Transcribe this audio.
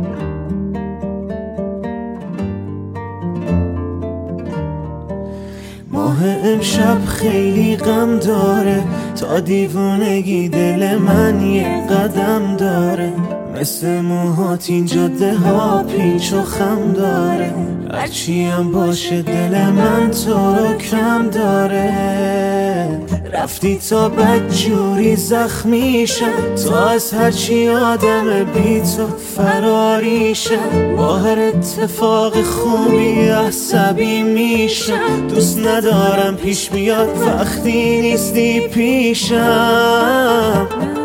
ماه امشب خیلی غم داره، تا دیوونگی دل من یه قدم داره. مثل موهات این جاده ها پیچ و خم داره، هرچی هم باشه دل من تو رو کم داره. رفتی تا بدجوری زخمیشم، تا از هرچی آدم بی تو فراریشم. با هر اتفاق خوبی عصبی میشم، دوست ندارم پیش بیاد وقتی نیستی پیشم.